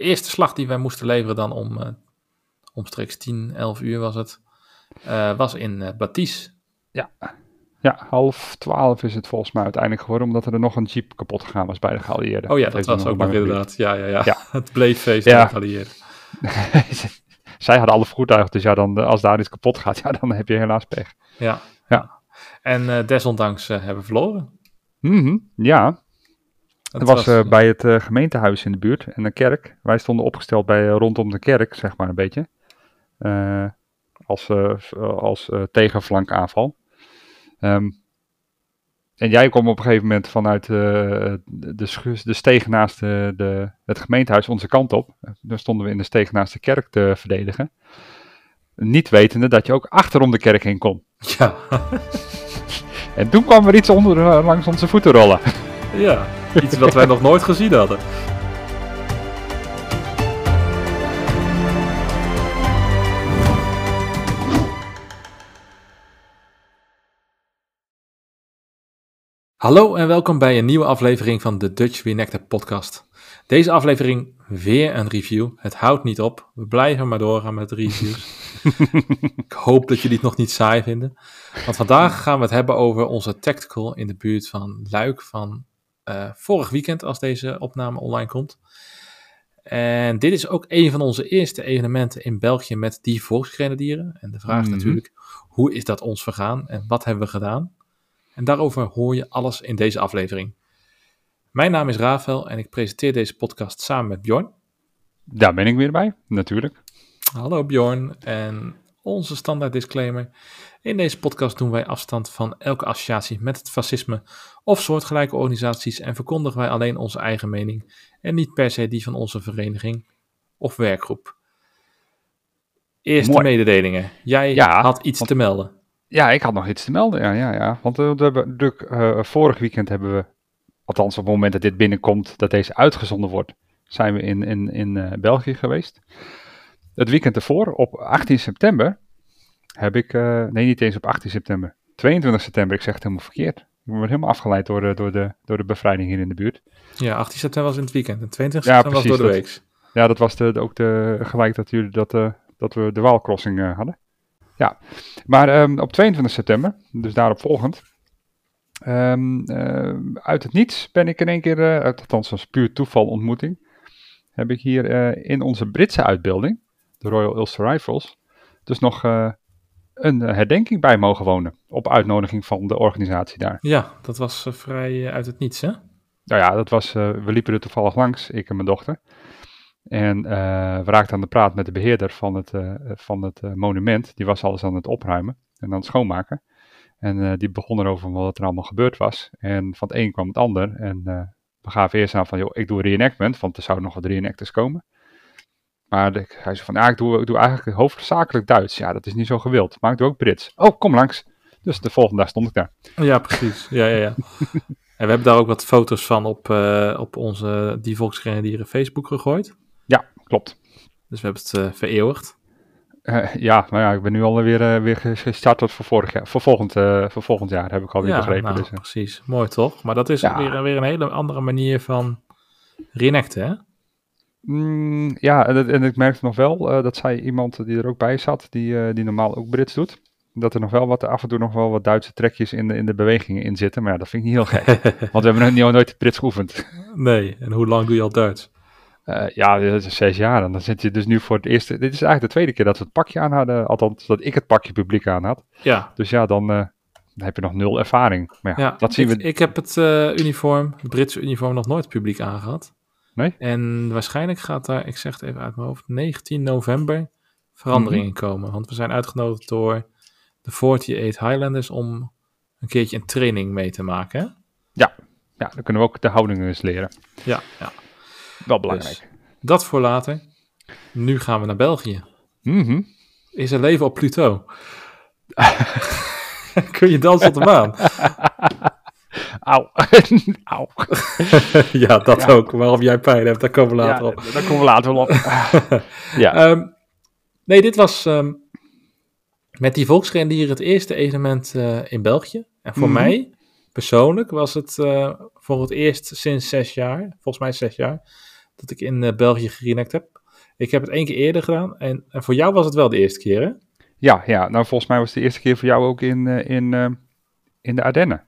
eerste slag die wij moesten leveren dan omstreeks 10, 11 uur was het, was in Batis. Ja, 11:30 is het volgens mij uiteindelijk geworden, omdat er nog een jeep kapot gegaan was bij de geallieerden. Oh ja, dat was ook nog inderdaad. Ja. Het bleef feest Ja. met de geallieerden. Zij hadden alle voertuigen, dus ja, dan, als daar iets kapot gaat, ja, dan heb je helaas pech. Ja. En desondanks hebben we verloren. Ja, Het dat was bij het gemeentehuis in de buurt en een kerk. Wij stonden opgesteld rondom de kerk, zeg maar een beetje. Als tegenflankaanval. En jij kwam op een gegeven moment vanuit de steeg naast het gemeentehuis onze kant op. Daar stonden we in de steeg naast de kerk te verdedigen. Niet wetende dat je ook achterom de kerk heen kon. Ja. En toen kwam er iets langs onze voeten rollen. Ja, iets wat wij nog nooit gezien hadden. Hallo en welkom bij een nieuwe aflevering van de Dutch Reenactor podcast. Deze aflevering weer een review. Het houdt niet op. We blijven maar doorgaan met de reviews. Ik hoop dat jullie het nog niet saai vinden. Want vandaag gaan we het hebben over onze tactical in de buurt van Luik van vorig weekend als deze opname online komt. En dit is ook een van onze eerste evenementen in België met die volksgrenadieren. En de vraag is natuurlijk, hoe is dat ons vergaan en wat hebben we gedaan? En daarover hoor je alles in deze aflevering. Mijn naam is Rafael en ik presenteer deze podcast samen met Bjorn. Daar ben ik weer bij, natuurlijk. Hallo Bjorn en onze standaard disclaimer. In deze podcast doen wij afstand van elke associatie met het fascisme of soortgelijke organisaties en verkondigen wij alleen onze eigen mening en niet per se die van onze vereniging of werkgroep. Eerste mededelingen. Jij had iets te melden. Ja, ik had nog iets te melden, ja. Want vorig weekend hebben we, althans op het moment dat dit binnenkomt, dat deze uitgezonden wordt, zijn we in België geweest. Het weekend ervoor, op 18 september, heb ik, nee niet eens op 18 september, 22 september, ik zeg het helemaal verkeerd. Ik word helemaal afgeleid door de bevrijding hier in de buurt. Ja, 18 september was in het weekend en 22 september was door de week. Ja, dat was ook gelijk dat jullie dat we de Waalcrossing hadden. Ja, maar op 22 september, dus daarop volgend, uit het niets ben ik in één keer, althans als puur toeval ontmoeting, heb ik hier in onze Britse uitbeelding, de Royal Ulster Rifles, dus nog een herdenking bij mogen wonen, op uitnodiging van de organisatie daar. Ja, dat was vrij uit het niets, hè? Nou ja, we liepen er toevallig langs, ik en mijn dochter. En we raakten aan de praat met de beheerder van het monument. Die was alles aan het opruimen en aan het schoonmaken. En die begon erover wat er allemaal gebeurd was. En van het een kwam het ander. En we gaven eerst aan van, joh, ik doe een reenactment, want er zouden nog wat reenactors komen. Maar hij zei van, ja, ik doe eigenlijk hoofdzakelijk Duits. Ja, dat is niet zo gewild, maar ik doe ook Brits. Oh, kom langs. Dus de volgende dag stond ik daar. Ja, precies. Ja. En we hebben daar ook wat foto's van op onze Die Volksgrenadieren Facebook gegooid. Ja, klopt. Dus we hebben het vereeuwigd. Ja, maar ja, ik ben nu alweer weer gestart voor volgend jaar, heb ik alweer begrepen. Nou, dus, precies. Mooi toch? Maar dat is weer een hele andere manier van reenacten, hè? Ja, en ik merkte nog wel, dat zei iemand die er ook bij zat, die normaal ook Brits doet, dat er nog wel af en toe nog wel wat Duitse trekjes in de bewegingen in zitten. Maar ja, dat vind ik niet heel gek, want we hebben nog nooit Brits geoefend. Nee, en hoe lang doe je al Duits? Ja, dat is 6 jaar. En dan zit je dus nu voor het eerste. Dit is eigenlijk de tweede keer dat we het pakje aan hadden. Althans, dat ik het pakje publiek aan had. Ja. Dus ja, dan heb je nog 0 ervaring. Maar ja, dat zien we. Ik heb het het Britse uniform, nog nooit publiek aangehad. Nee? En waarschijnlijk gaat daar, ik zeg het even uit mijn hoofd, 19 november verandering in komen. Want we zijn uitgenodigd door de 48 Highlanders om een keertje een training mee te maken. Hè? Ja, dan kunnen we ook de houdingen eens leren. Ja. Wel belangrijk. Dus, dat voor later. Nu gaan we naar België. Is er leven op Pluto? Kun je dansen op de maan? Auw. Auw. Ja, dat ook. Waarom jij pijn hebt, daar komen we later op. Daar komen we later wel op. Ja. Nee, dit was met die volksgrenadieren het eerste evenement in België. En voor mij, persoonlijk, was het voor het eerst sinds 6 jaar, volgens mij 6 jaar, dat ik in België gereenact heb. Ik heb het 1 keer eerder gedaan en voor jou was het wel de eerste keer, hè? Ja, nou volgens mij was het de eerste keer voor jou ook in de Ardennen.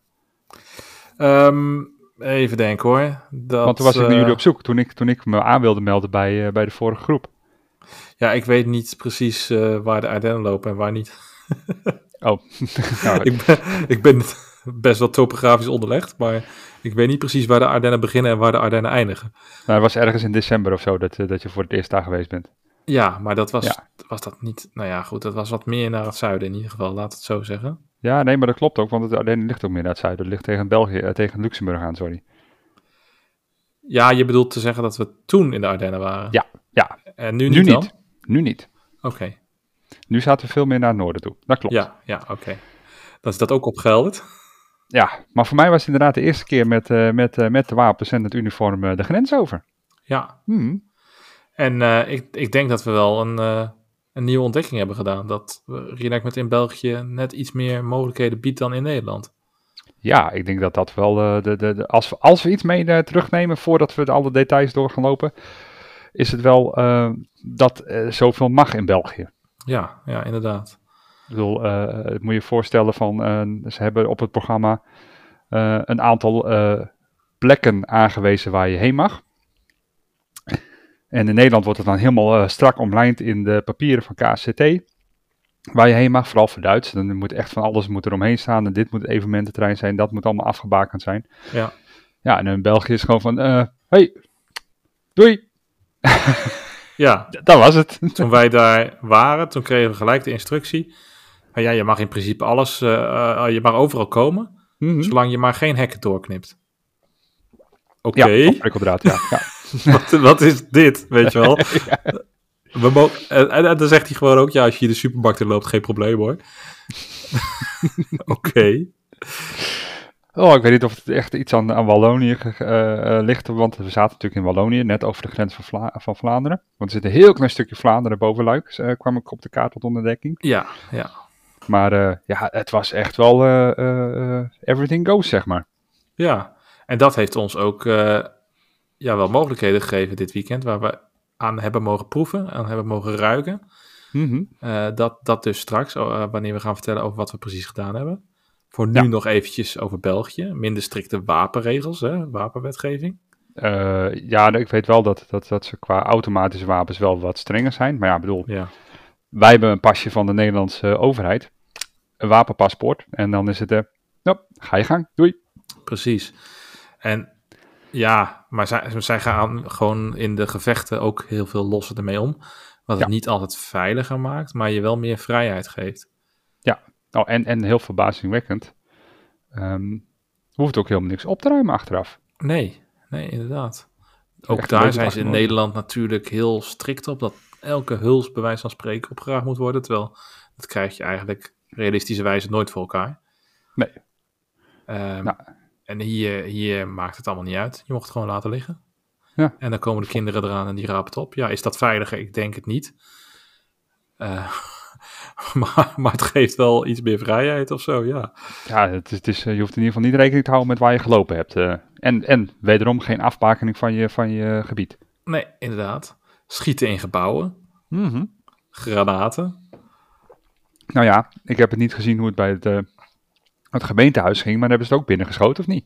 Even denken hoor. Want toen was ik naar jullie op zoek, toen ik me aan wilde melden bij de vorige groep. Ja, ik weet niet precies waar de Ardennen lopen en waar niet. Oh. Nou, ik ben best wel topografisch onderlegd, maar ik weet niet precies waar de Ardennen beginnen en waar de Ardennen eindigen. Nou, het was ergens in december of zo dat je voor het eerst daar geweest bent. Ja, maar was dat niet... Nou ja, goed, dat was wat meer naar het zuiden in ieder geval, laat het zo zeggen. Ja, nee, maar dat klopt ook, want het Ardennen ligt ook meer naar het zuiden. Het ligt tegen België, tegen Luxemburg aan, sorry. Ja, je bedoelt te zeggen dat we toen in de Ardennen waren? Ja. En nu niet dan? Nu niet. Oké. Nu zaten we veel meer naar het noorden toe. Dat klopt. Ja, oké. Dan is dat ook opgehelderd. Ja, maar voor mij was het inderdaad de eerste keer met de wapens en het uniform de grens over. Ja. En ik denk dat we wel een nieuwe ontdekking hebben gedaan. Dat reenactment in België net iets meer mogelijkheden biedt dan in Nederland. Ja, ik denk dat dat wel, als we iets mee terugnemen voordat we alle details door gaan lopen, is het wel dat zoveel mag in België. Ja, inderdaad. Ik bedoel, moet je je voorstellen van, ze hebben op het programma een aantal plekken aangewezen waar je heen mag. En in Nederland wordt het dan helemaal strak omlijnd in de papieren van KCT. Waar je heen mag, vooral voor Duits. Dan moet echt van alles eromheen staan. En dit moet evenemententerrein zijn, dat moet allemaal afgebakend zijn. Ja. Ja, en in België is het gewoon van, hey, doei. Ja. Dat was het. Toen wij daar waren, toen kregen we gelijk de instructie. Ja, je mag in principe alles, je mag overal komen, zolang je maar geen hekken doorknipt. Oké. Ja, prikkeldraad, ja. Wat is dit, weet je wel? En dan zegt hij gewoon ook, ja, als je de supermarkt in loopt, geen probleem hoor. Oké. Oh, ik weet niet of het echt iets aan Wallonië ligt, want we zaten natuurlijk in Wallonië, net over de grens van Vlaanderen. Want er zit een heel klein stukje Vlaanderen boven Luik, kwam ik op de kaart tot ontdekking. Ja. Maar het was echt wel everything goes, zeg maar. Ja. En dat heeft ons ook wel mogelijkheden gegeven dit weekend, waar we aan hebben mogen proeven, aan hebben mogen ruiken. Dat dus straks, wanneer we gaan vertellen over wat we precies gedaan hebben. Voor nu nog eventjes over België. Minder strikte wapenregels, wapenwetgeving. Ik weet wel dat ze qua automatische wapens wel wat strenger zijn. Maar ja, bedoel, wij hebben een pasje van de Nederlandse overheid. Een wapenpaspoort. En dan is het, ga je gang, doei. Precies. En ja, maar zij gaan gewoon in de gevechten ook heel veel losser ermee om. Wat het niet altijd veiliger maakt, maar je wel meer vrijheid geeft. Ja, en heel verbazingwekkend. Hoeft ook helemaal niks op te ruimen achteraf. Nee, inderdaad. Ook daar zijn ze in Nederland natuurlijk heel strikt op, dat elke huls bij wijze van spreken opgeraakt moet worden. Terwijl dat krijg je eigenlijk realistischerwijze nooit voor elkaar. Nee. En hier maakt het allemaal niet uit. Je mocht het gewoon laten liggen. Ja. En dan komen de kinderen eraan en die rapen het op. Ja, is dat veiliger? Ik denk het niet. Maar het geeft wel iets meer vrijheid of zo, ja. Ja, het is, je hoeft in ieder geval niet rekening te houden met waar je gelopen hebt. En wederom geen afbakening van je gebied. Nee, inderdaad. Schieten in gebouwen. Granaten. Nou ja, ik heb het niet gezien hoe het bij het gemeentehuis ging, maar hebben ze het ook binnengeschoten of niet?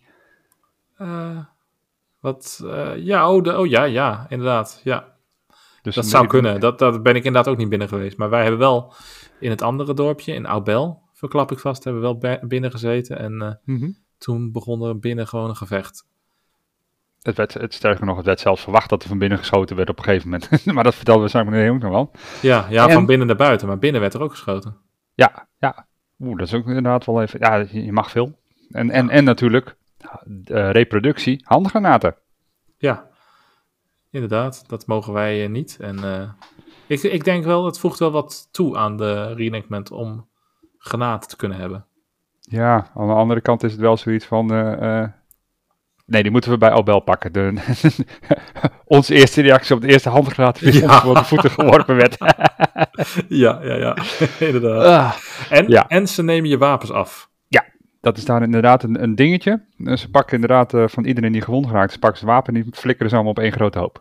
Ja, inderdaad, ja. Dus dat zou kunnen, dat ben ik inderdaad ook niet binnen geweest. Maar wij hebben wel in het andere dorpje, in Aubel, verklap ik vast, hebben we wel binnen gezeten. En toen begon er binnen gewoon een gevecht. Sterker nog, het werd zelfs verwacht dat er van binnen geschoten werd op een gegeven moment. Maar dat vertelden we straks meneer ook nog wel. Ja, van binnen naar buiten, maar binnen werd er ook geschoten. Ja. Dat is ook inderdaad wel even, ja, je mag veel. En natuurlijk, reproductie, handgranaten. Ja, inderdaad, dat mogen wij niet. En ik denk wel, het voegt wel wat toe aan de reenactment om granaten te kunnen hebben. Ja, aan de andere kant is het wel zoiets van, nee, die moeten we bij Aubel pakken. Onze eerste reactie op de eerste handgranaat voor de voeten geworpen werd. ja, inderdaad. En ze nemen je wapens af. Ja, dat is daar inderdaad een dingetje. Ze pakken inderdaad van iedereen die gewond geraakt, ze pakken zijn wapen en die flikkeren ze allemaal op één grote hoop.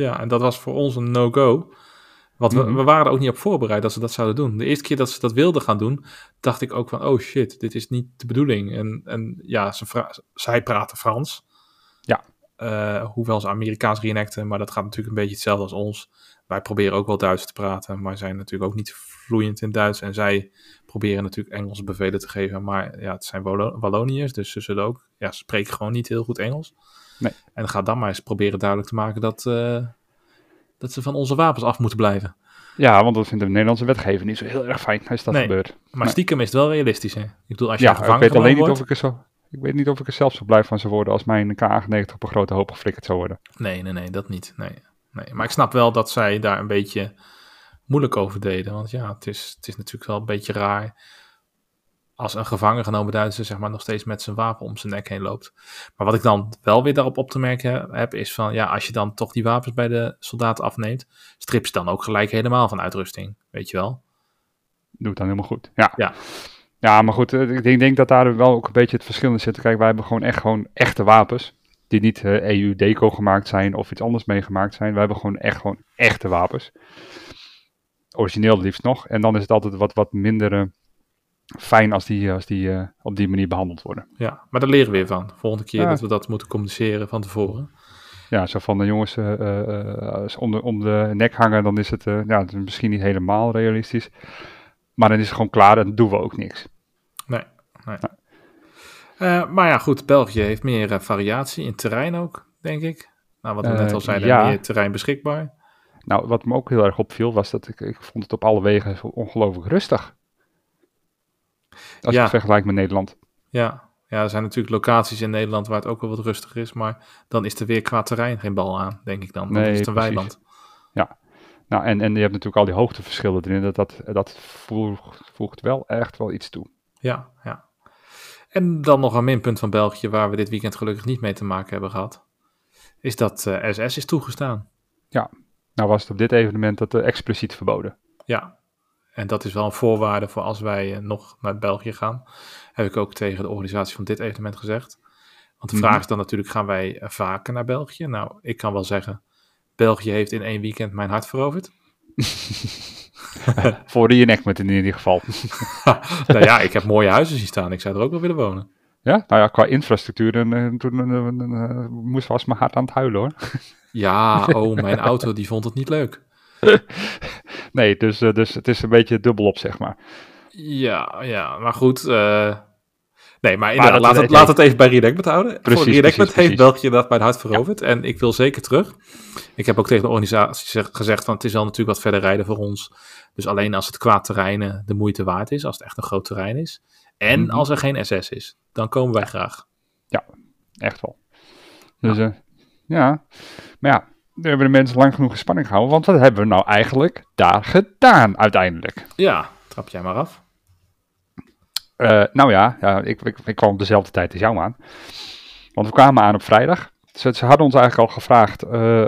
Ja, en dat was voor ons een no-go. Want we waren er ook niet op voorbereid dat ze dat zouden doen. De eerste keer dat ze dat wilden gaan doen, dacht ik ook van, oh shit, dit is niet de bedoeling. En ja, zij praten Frans. Ja. Hoewel ze Amerikaans reenacten, maar dat gaat natuurlijk een beetje hetzelfde als ons. Wij proberen ook wel Duits te praten, maar zijn natuurlijk ook niet vloeiend in Duits. En zij proberen natuurlijk Engelse bevelen te geven, maar ja, het zijn Walloniërs, dus ze zullen ook, ja, ze spreken gewoon niet heel goed Engels. Nee. En ga dan maar eens proberen duidelijk te maken dat ze van onze wapens af moeten blijven. Ja, want dat vindt de Nederlandse wetgever niet zo heel erg fijn als dat gebeurt. Maar stiekem is het wel realistisch, hè? Ik bedoel, als je ik weet alleen niet wordt, ik weet niet of ik er zelf zo blij van zou worden als mijn K98 op een grote hoop geflikkerd zou worden. Nee, dat niet. Nee. Maar ik snap wel dat zij daar een beetje moeilijk over deden. Want ja, het is natuurlijk wel een beetje raar als een gevangen genomen Duitser zeg maar nog steeds met zijn wapen om zijn nek heen loopt. Maar wat ik dan wel weer daarop op te merken heb, is van ja, als je dan toch die wapens bij de soldaten afneemt, strip ze dan ook gelijk helemaal van uitrusting, weet je wel? Doe het dan helemaal goed. Ja. Ja, maar goed, ik denk dat daar wel ook een beetje het verschil in zit. Kijk, wij hebben gewoon echte wapens, die niet EU-deco gemaakt zijn of iets anders meegemaakt zijn. Wij hebben gewoon echte wapens. Origineel liefst nog. En dan is het altijd wat minder fijn als die op die manier behandeld worden. Ja, maar daar leren we weer van. Volgende keer dat we dat moeten communiceren van tevoren. Ja, zo van de jongens om de nek hangen, dan is het, het is misschien niet helemaal realistisch. Maar dan is het gewoon klaar en dan doen we ook niks. Nee. Maar ja, goed, België heeft meer variatie in terrein ook, denk ik. Nou, wat we net al zeiden, meer terrein beschikbaar. Nou, wat me ook heel erg opviel, was dat ik vond het op alle wegen ongelooflijk rustig. Als je het vergelijkt met Nederland. Ja, er zijn natuurlijk locaties in Nederland waar het ook wel wat rustiger is, maar dan is er weer qua terrein geen bal aan, denk ik dan. Dan is het een weiland. Ja, nou en je hebt natuurlijk al die hoogteverschillen erin, dat voegt wel echt wel iets toe. Ja. En dan nog een minpunt van België, waar we dit weekend gelukkig niet mee te maken hebben gehad, is dat SS is toegestaan. Ja, nou was het op dit evenement dat expliciet verboden. Ja, en dat is wel een voorwaarde voor als wij nog naar België gaan. Heb ik ook tegen de organisatie van dit evenement gezegd. Want de vraag is dan natuurlijk, gaan wij vaker naar België? Nou, ik kan wel zeggen, België heeft in 1 weekend mijn hart veroverd. Voor de reenactment in ieder geval. Nou ja, ik heb mooie huizen zien staan. Ik zou er ook wel willen wonen. Ja, nou ja, qua infrastructuur toen moest was mijn hart aan het huilen hoor. Ja, mijn auto die vond het niet leuk. Nee, dus het is een beetje dubbelop zeg maar. Ja, maar goed. Nee, maar inderdaad, laat het even bij reenactment houden. Voor reenactment heeft België dat mijn hart veroverd. Ja. En ik wil zeker terug. Ik heb ook tegen de organisatie gezegd van het is wel natuurlijk wat verder rijden voor ons. Dus alleen als het qua terreinen de moeite waard is. Als het echt een groot terrein is. En als er geen SS is. Dan komen wij graag. Ja, echt wel. Dus maar ja, we hebben de mensen lang genoeg in spanning gehouden. Want wat hebben we nou eigenlijk daar gedaan uiteindelijk? Ja, trap jij maar af. Ik kwam op dezelfde tijd als jou aan. Want we kwamen aan op vrijdag. Ze hadden ons eigenlijk al gevraagd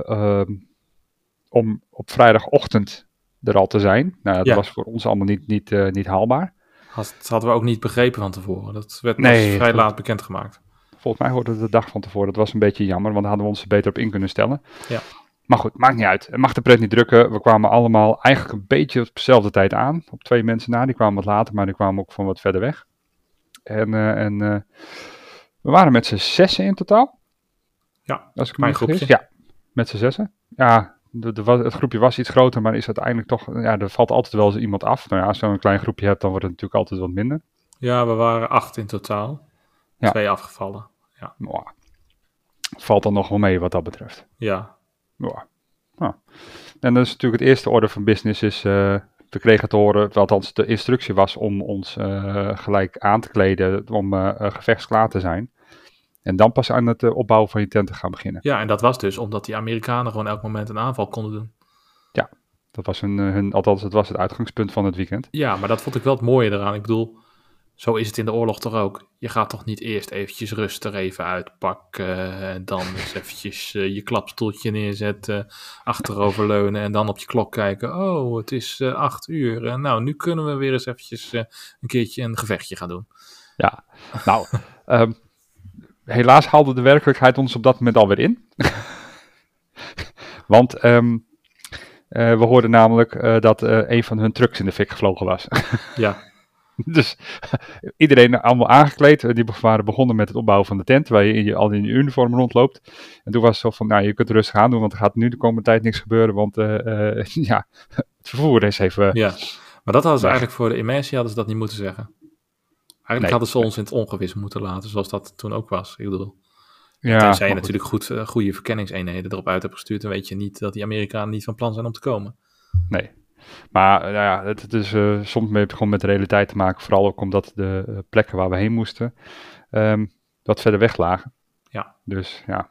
om op vrijdagochtend er al te zijn. Nou, dat was voor ons allemaal niet haalbaar. Dat hadden we ook niet begrepen van tevoren. Dat werd vrij laat bekendgemaakt. Volgens mij hoorde het de dag van tevoren. Dat was een beetje jammer, want dan hadden we ons er beter op in kunnen stellen. Ja. Maar goed, maakt niet uit. Het mag de pret niet drukken. We kwamen allemaal eigenlijk een beetje op dezelfde tijd aan. Op 2 mensen na. Die kwamen wat later, maar die kwamen ook van wat verder weg. En we waren met z'n 6 in totaal. Ja, als ik me niet vergis. Ja, met z'n 6. Ja, het groepje was iets groter, maar is uiteindelijk toch... Ja, er valt altijd wel eens iemand af. Nou ja, als je zo'n klein groepje hebt, dan wordt het natuurlijk altijd wat minder. Ja, we waren 8 in totaal. 2 afgevallen. Ja. Nou, valt dan nog wel mee wat dat betreft. Ja. Nou. En dat is natuurlijk het eerste orde van business is... we kregen te horen, althans de instructie was om ons gelijk aan te kleden om gevechtsklaar te zijn. En dan pas aan het opbouwen van je tent te gaan beginnen. Ja, en dat was dus omdat die Amerikanen gewoon elk moment een aanval konden doen. Ja, dat was althans het was het uitgangspunt van het weekend. Ja, maar dat vond ik wel het mooie eraan. Ik bedoel, zo is het in de oorlog toch ook. Je gaat toch niet eerst eventjes rustig even uitpakken en dan eens eventjes je klapstoeltje neerzetten, achteroverleunen en dan op je klok kijken. Oh, het is 8 uur. Nou, nu kunnen we weer eens eventjes een keertje een gevechtje gaan doen. Ja, nou, helaas haalde de werkelijkheid ons op dat moment alweer in. Want we hoorden namelijk dat een van hun trucks in de fik gevlogen was. Ja. Dus iedereen allemaal aangekleed. Die waren begonnen met het opbouwen van de tent, waar je al in je uniform rondloopt. En toen was het zo van, nou, je kunt het rustig aan doen, want er gaat nu de komende tijd niks gebeuren. Want ja, het vervoer is even... Ja, maar dat hadden ze eigenlijk voor de immersie hadden ze dat niet moeten zeggen. Eigenlijk hadden ze ons in het ongewis moeten laten, zoals dat toen ook was. Ik bedoel, tenzij je natuurlijk goede verkenningseenheden erop uit hebt gestuurd, dan weet je niet dat die Amerikanen niet van plan zijn om te komen. Nee. Maar ja, het is soms gewoon met de realiteit te maken. Vooral ook omdat de plekken waar we heen moesten wat verder weg lagen. Ja. Dus ja.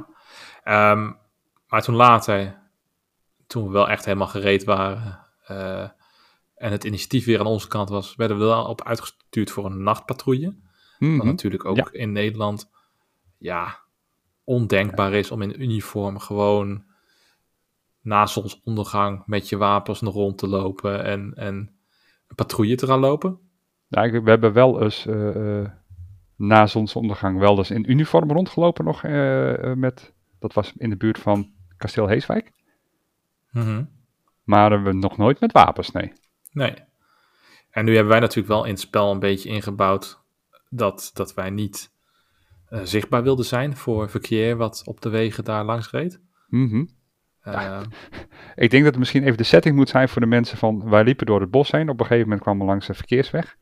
Maar toen later, toen we wel echt helemaal gereed waren en het initiatief weer aan onze kant was, werden we er wel op uitgestuurd voor een nachtpatrouille. Wat natuurlijk ook in Nederland ondenkbaar is om in uniform gewoon na zonsondergang met je wapens nog rond te lopen en een patrouille te gaan lopen. Nou, we hebben wel eens na zonsondergang wel eens in uniform rondgelopen nog dat was in de buurt van Kasteel Heeswijk. Maar hebben we nog nooit met wapens, nee. Nee. En nu hebben wij natuurlijk wel in het spel een beetje ingebouwd dat wij niet zichtbaar wilden zijn voor verkeer wat op de wegen daar langs reed. Ik denk dat het misschien even de setting moet zijn voor de mensen van, wij liepen door het bos heen. Op een gegeven moment kwamen we langs een verkeersweg.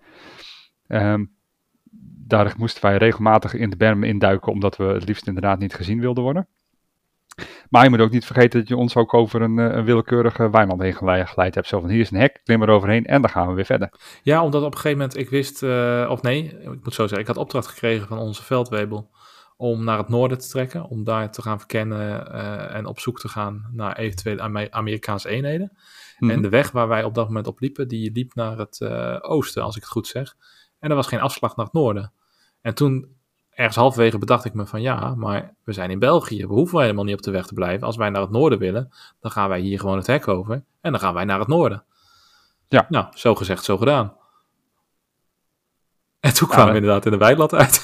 Daar moesten wij regelmatig in de bermen induiken, omdat we het liefst inderdaad niet gezien wilden worden. Maar je moet ook niet vergeten dat je ons ook over een willekeurige weiland heen geleid hebt. Zo van, hier is een hek, klim er overheen en dan gaan we weer verder. Ja, omdat op een gegeven moment ik wist, ik moet zo zeggen, ik had opdracht gekregen van onze veldwebel om naar het noorden te trekken, om daar te gaan verkennen en op zoek te gaan naar eventuele Amerikaanse eenheden. En de weg waar wij op dat moment op liepen, die liep naar het oosten, als ik het goed zeg. En er was geen afslag naar het noorden. En toen, ergens halverwege bedacht ik me van ja, maar we zijn in België, we hoeven helemaal niet op de weg te blijven. Als wij naar het noorden willen, dan gaan wij hier gewoon het hek over en dan gaan wij naar het noorden. Ja. Nou, zo gezegd, zo gedaan. En toen kwamen we inderdaad in de weiland uit.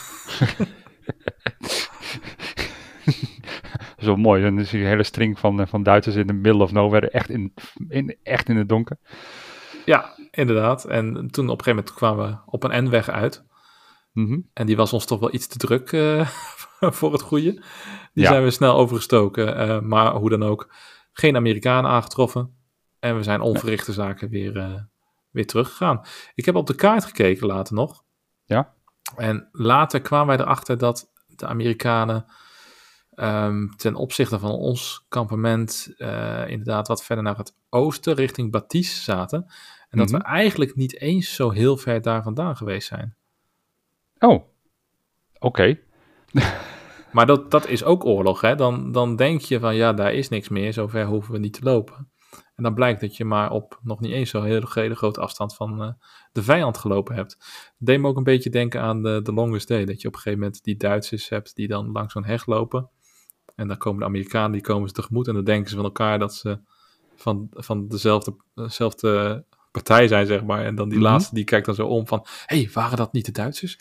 Zo mooi. En dan zie je een hele string van Duitsers in the middle of nowhere. Echt in het donker. Ja, inderdaad. En toen op een gegeven moment kwamen we op een N-weg uit. En die was ons toch wel iets te druk voor het goede. Die zijn we snel overgestoken. Maar hoe dan ook, geen Amerikanen aangetroffen. En we zijn onverrichte zaken weer teruggegaan. Ik heb op de kaart gekeken later nog. Ja. En later kwamen wij erachter dat de Amerikanen ten opzichte van ons kampement inderdaad wat verder naar het oosten, richting Batice zaten. En dat we eigenlijk niet eens zo heel ver daar vandaan geweest zijn. Oh, oké. Maar dat is ook oorlog, hè? Dan denk je van ja, daar is niks meer, zover hoeven we niet te lopen. En dan blijkt dat je maar op nog niet eens zo'n hele grote afstand van de vijand gelopen hebt. Dat deed me ook een beetje denken aan de Longest Day. Dat je op een gegeven moment die Duitsers hebt die dan langs zo'n heg lopen. En dan komen de Amerikanen, die komen ze tegemoet. En dan denken ze van elkaar dat ze van dezelfde partij zijn, zeg maar. En dan die laatste, die kijkt dan zo om van, hey, waren dat niet de Duitsers?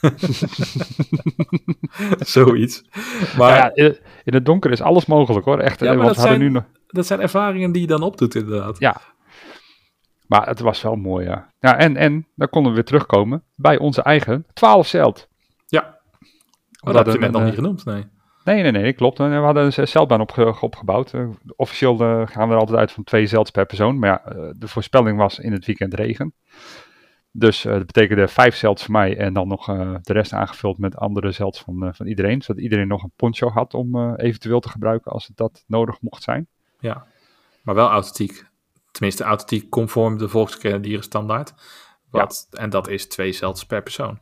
Zoiets. Maar in het donker is alles mogelijk, hoor. Echt. Ja, maar dat zijn ervaringen die je dan opdoet, inderdaad. Ja. Maar het was wel mooi, ja. Ja, en dan konden we weer terugkomen bij onze eigen 12 Zeld. Ja. Dat heb je net nog niet genoemd, nee. Nee, klopt. We hadden een zeldbaan opgebouwd. Officieel gaan we er altijd uit van 2 zelds per persoon. Maar ja, de voorspelling was in het weekend regen. Dus dat betekende 5 zelds voor mij en dan nog de rest aangevuld met andere zelds van iedereen. Zodat iedereen nog een poncho had om eventueel te gebruiken als het dat nodig mocht zijn. Ja, maar wel authentiek. Tenminste, authentiek conform de volkskendieren standaard. En dat is 2 zelds per persoon.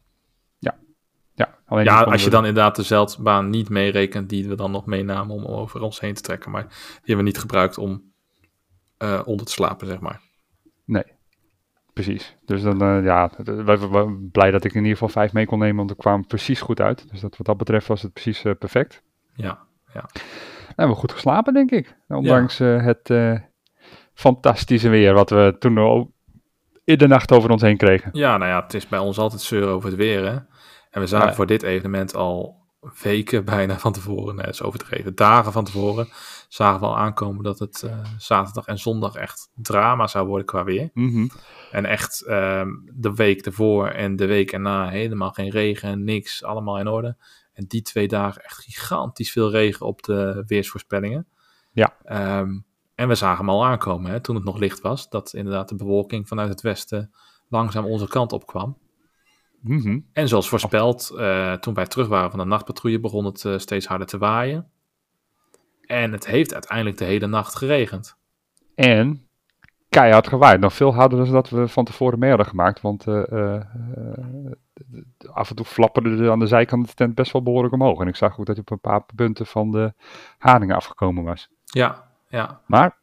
Ja, als je dan inderdaad de zeldbaan niet meerekent die we dan nog meenamen om over ons heen te trekken. Maar die hebben we niet gebruikt om onder te slapen, zeg maar. Nee, precies. Dus dan, we blij dat ik in ieder geval 5 mee kon nemen, want we kwamen precies goed uit. Dus wat dat betreft was het precies perfect. Ja. En we hebben goed geslapen, denk ik. Ondanks het fantastische weer wat we toen in de nacht over ons heen kregen. Ja, nou ja, het is bij ons altijd zeuren over het weer, hè. En we zagen voor dit evenement al weken bijna van tevoren, nee, dat is overdreven, dagen van tevoren, zagen we al aankomen dat het zaterdag en zondag echt drama zou worden qua weer. Mhm. En echt de week ervoor en de week erna helemaal geen regen en niks, allemaal in orde. En die 2 dagen echt gigantisch veel regen op de weersvoorspellingen. Ja. En we zagen hem al aankomen, hè, toen het nog licht was, dat inderdaad de bewolking vanuit het westen langzaam onze kant op kwam. Mhm. En zoals voorspeld, toen wij terug waren van de nachtpatrouille, begon het steeds harder te waaien. En het heeft uiteindelijk de hele nacht geregend. En keihard gewaaid. Nog veel harder dan dat we van tevoren mee hadden gemaakt. Want af en toe flapperde er aan de zijkant de tent best wel behoorlijk omhoog. En ik zag ook dat hij op een paar punten van de haringen afgekomen was. Ja. Maar,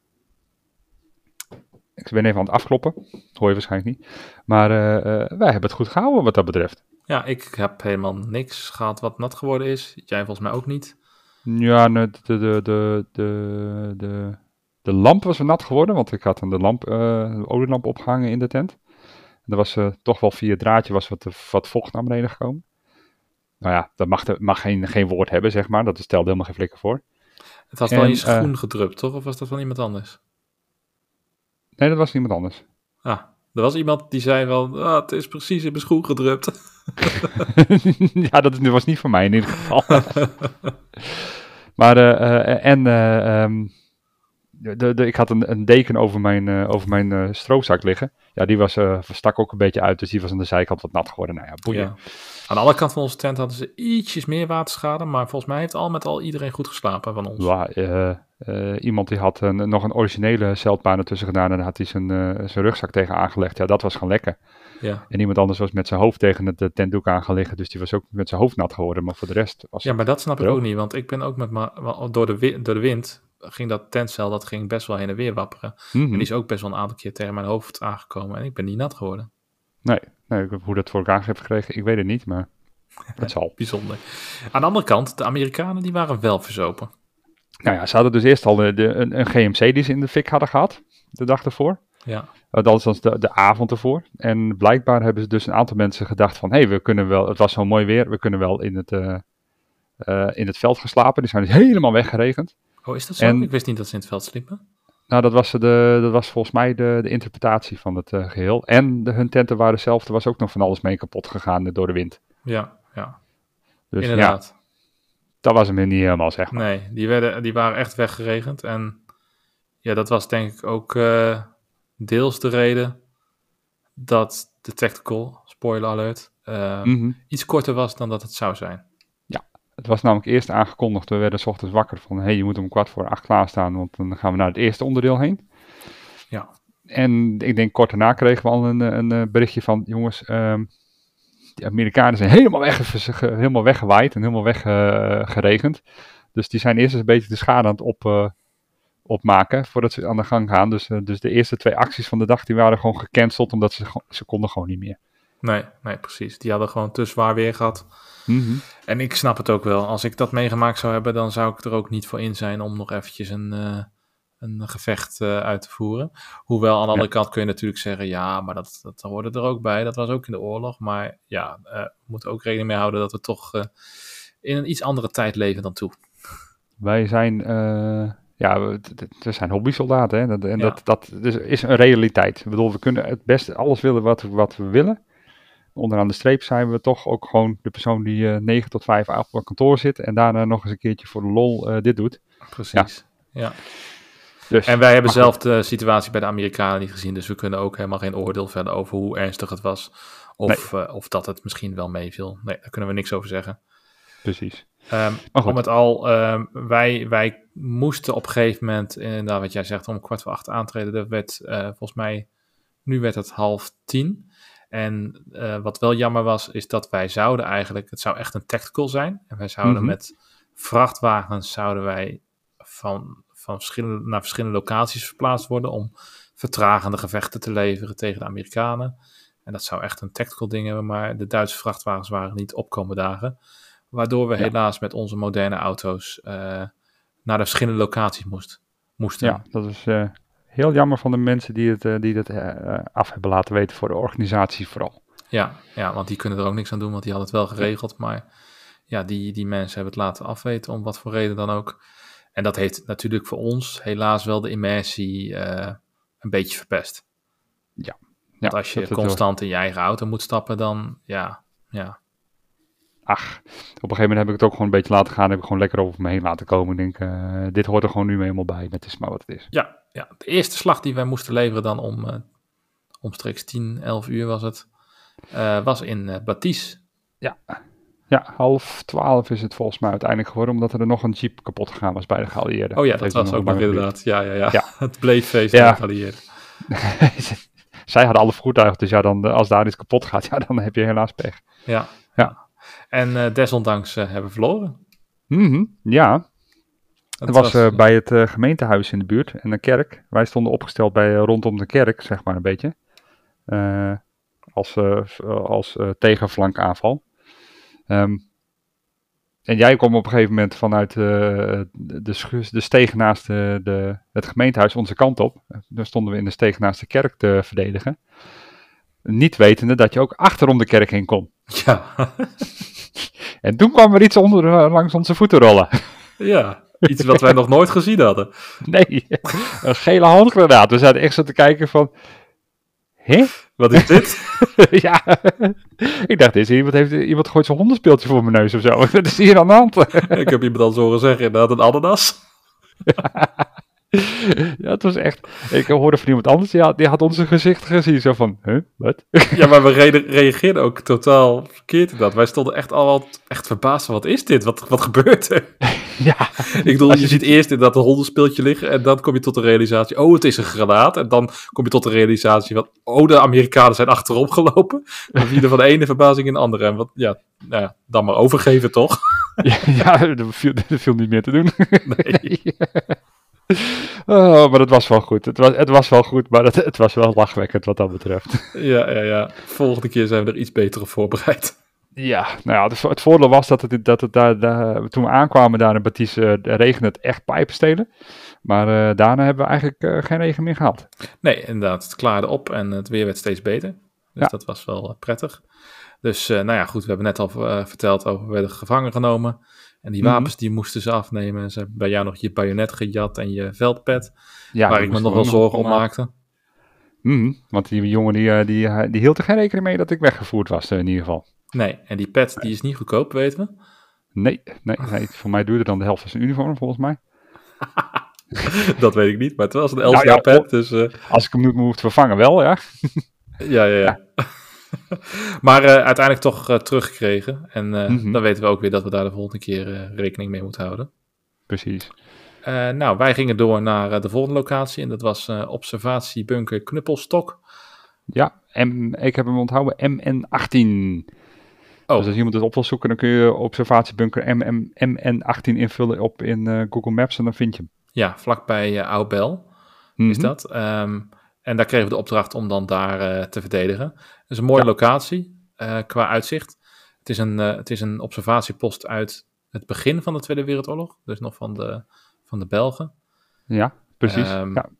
ik ben even aan het afkloppen. Hoor je waarschijnlijk niet. Maar wij hebben het goed gehouden wat dat betreft. Ja, ik heb helemaal niks gehad wat nat geworden is. Jij volgens mij ook niet. Ja, de lamp was weer nat geworden. Want ik had de olielamp opgehangen in de tent. En er was toch wel via het draadje wat vocht naar beneden gekomen. Nou ja, dat mag geen woord hebben, zeg maar. Dat stelde helemaal geen flikker voor. Het had wel in je schoen gedrupt, toch? Of was dat van iemand anders? Nee, dat was niemand anders. Ah, er was iemand die zei wel, het is precies in mijn schoen gedrupt. Ja, dat was niet van mij in ieder geval. Maar, ik had een deken over mijn stroozak liggen. Ja, die stak ook een beetje uit, dus die was aan de zijkant wat nat geworden. Nou ja, boeien. Ja. Aan de andere kant van onze tent hadden ze ietsjes meer waterschade, maar volgens mij heeft al met al iedereen goed geslapen van ons. Ja, iemand die had nog een originele zeilbaan ertussen gedaan en daar had hij zijn rugzak tegen aangelegd. Ja, dat was gaan lekken. Ja. En iemand anders was met zijn hoofd tegen het tentdoek aangelegd, dus die was ook met zijn hoofd nat geworden. Maar voor de rest was Ja, maar dat snap ik ook niet, want ik ben ook door de wind ging dat tentzeil, dat ging best wel heen en weer wapperen. En die is ook best wel een aantal keer tegen mijn hoofd aangekomen en ik ben niet nat geworden. Nee, hoe dat voor elkaar heeft gekregen, ik weet het niet, maar het zal. Bijzonder. Aan de andere kant, de Amerikanen die waren wel verzopen. Nou ja, ze hadden dus eerst al een GMC die ze in de fik hadden gehad, de dag ervoor. Ja. Dat was de avond ervoor. En blijkbaar hebben ze dus een aantal mensen gedacht van, we kunnen wel, het was zo mooi weer, we kunnen wel in het veld gaan slapen. Die zijn dus helemaal weggeregend. Oh, is dat zo? Ik wist niet dat ze in het veld sliepen. Nou, dat was volgens mij de interpretatie van het geheel. En hun tenten waren zelf, er was ook nog van alles mee kapot gegaan door de wind. Ja. Dus inderdaad. Ja, dat was hem niet helemaal, zeg maar. Nee, die waren echt weggeregend. En ja, dat was denk ik ook deels de reden dat de tactical, spoiler alert, iets korter was dan dat het zou zijn. Ja, het was namelijk eerst aangekondigd. We werden 's ochtends wakker van, je moet om 7:15 klaarstaan, want dan gaan we naar het eerste onderdeel heen. Ja. En ik denk kort daarna kregen we al een berichtje van, jongens, die Amerikanen zijn helemaal weggewaaid en helemaal weggeregend. Dus die zijn eerst eens een beetje de schade aan het opmaken voordat ze aan de gang gaan. Dus de eerste 2 acties van de dag die waren gewoon gecanceld, omdat ze konden gewoon niet meer. Nee, precies. Die hadden gewoon te zwaar weer gehad. Mm-hmm. En ik snap het ook wel. Als ik dat meegemaakt zou hebben, dan zou ik er ook niet voor in zijn om nog eventjes een gevecht uit te voeren. Hoewel, aan de andere kant kun je natuurlijk zeggen, ja, maar dat hoorde er ook bij. Dat was ook in de oorlog. Maar ja, we moeten ook rekening mee houden dat we toch in een iets andere tijd leven dan toen. Wij zijn, we zijn hobbysoldaten. Hè? Dat is een realiteit. Ik bedoel, we kunnen het beste alles willen wat we willen. Onderaan de streep zijn we toch ook gewoon de persoon die 9 tot 5 op het kantoor zit en daarna nog eens een keertje voor de lol dit doet. Precies, ja. Dus, en wij hebben zelf de situatie bij de Amerikanen niet gezien, dus we kunnen ook helemaal geen oordeel verder over hoe ernstig het was. Of dat het misschien wel meeviel. Nee, daar kunnen we niks over zeggen. Precies. Om het al, wij moesten op een gegeven moment, inderdaad wat jij zegt, om 7:15 aantreden. Dat werd volgens mij, nu werd het 9:30. En wat wel jammer was, is dat wij zouden eigenlijk, het zou echt een tactical zijn. En wij zouden met vrachtwagens, zouden wij van naar verschillende locaties verplaatst worden om vertragende gevechten te leveren tegen de Amerikanen. En dat zou echt een tactical ding hebben, maar de Duitse vrachtwagens waren niet opkomen dagen. Waardoor we helaas met onze moderne auto's naar de verschillende locaties moesten. Ja, dat is heel jammer van de mensen die dat af hebben laten weten voor de organisatie vooral. Ja, want die kunnen er ook niks aan doen, want die hadden het wel geregeld. Maar die mensen hebben het laten afweten, om wat voor reden dan ook. En dat heeft natuurlijk voor ons helaas wel de immersie een beetje verpest. Ja. Want als je constant in je eigen auto moet stappen, dan ja. Ach, op een gegeven moment heb ik het ook gewoon een beetje laten gaan. Heb ik gewoon lekker over me heen laten komen. Ik denk, dit hoort er gewoon nu helemaal bij. Het is maar wat het is. Ja, de eerste slag die wij moesten leveren dan omstreeks 10, 11 uur was het. Was in Batis. Ja, 11:30 is het volgens mij uiteindelijk geworden. Omdat er nog een jeep kapot gegaan was bij de geallieerden. Oh ja, dat was ook nog inderdaad. Ja. Het bleef feest ja. met de geallieerden. Zij hadden alle voertuigen. Dus ja, dan, als daar iets kapot gaat, ja, dan heb je helaas pech. Ja. En desondanks hebben we verloren. Ja. Het was bij het gemeentehuis in de buurt en een kerk. Wij stonden opgesteld rondom de kerk, zeg maar een beetje. Als tegenflankaanval. En jij kwam op een gegeven moment vanuit de steeg naast het gemeentehuis onze kant op. Daar stonden we in de steeg naast de kerk te verdedigen. Niet wetende dat je ook achterom de kerk heen kon. Ja. En toen kwam er iets langs onze voeten rollen. Ja, iets wat wij nog nooit gezien hadden. Nee, een gele handgranaat. We zaten echt zo te kijken van... Hé? Wat is dit? Ja, ik dacht, iemand gooit zijn hondenspeeltje voor mijn neus of zo. Wat is hier aan de hand? Ik heb iemand al zo horen zeggen, inderdaad een ananas. Ja, het was echt... Ik hoorde van iemand anders, die had onze gezicht gezien. Zo van, wat? Ja, maar we reageerden ook totaal verkeerd in dat. Wij stonden echt allemaal echt verbaasd van, wat is dit? Wat gebeurt er? Ja. Ik bedoel, je ziet eerst inderdaad een hondenspeeltje liggen en dan kom je tot de realisatie, oh, het is een granaat. En dan kom je tot de realisatie van, oh, de Amerikanen zijn achterom gelopen. Dan zie je van de ene verbazing in de andere. En wat, dan maar overgeven, toch? Ja, er viel niet meer te doen. Nee. Oh, maar het was wel goed. Het was wel goed, maar het was wel lachwekkend wat dat betreft. Ja. Volgende keer zijn we er iets beter op voorbereid. Ja, nou ja, het voordeel was dat het daar toen we aankwamen daar in Batis, regende het echt pijpenstelen. Maar daarna hebben we eigenlijk geen regen meer gehad. Nee, inderdaad. Het klaarde op en het weer werd steeds beter. Dus dat was wel prettig. Dus goed, we hebben net al verteld over, we werden gevangen genomen. En die wapens die moesten ze afnemen. Ze hebben bij jou nog je bajonet gejat en je veldpet. Ja, waar ik me nog wel zorgen om maakte. Want die jongen die hield er geen rekening mee dat ik weggevoerd was in ieder geval. Nee, en die pet die is niet goedkoop, weten we? Nee. Voor mij duurde dan de helft van zijn uniform volgens mij. Dat weet ik niet, maar het was een Elstar pet. Dus, als ik hem nu moet vervangen wel, ja. Ja. Maar uiteindelijk toch teruggekregen. En dan weten we ook weer dat we daar de volgende keer rekening mee moeten houden. Precies. Wij gingen door naar de volgende locatie. En dat was observatiebunker Knuppelstok. Ja, ik heb hem onthouden, MN18. Dus als iemand het op wil zoeken, dan kun je observatiebunker MN18 invullen in Google Maps en dan vind je hem. Ja, vlakbij Oud-Bel is dat. En daar kregen we de opdracht om dan daar te verdedigen. Het is een mooie locatie qua uitzicht. Het is een observatiepost uit het begin van de Tweede Wereldoorlog. Dus nog van de Belgen. Ja, precies.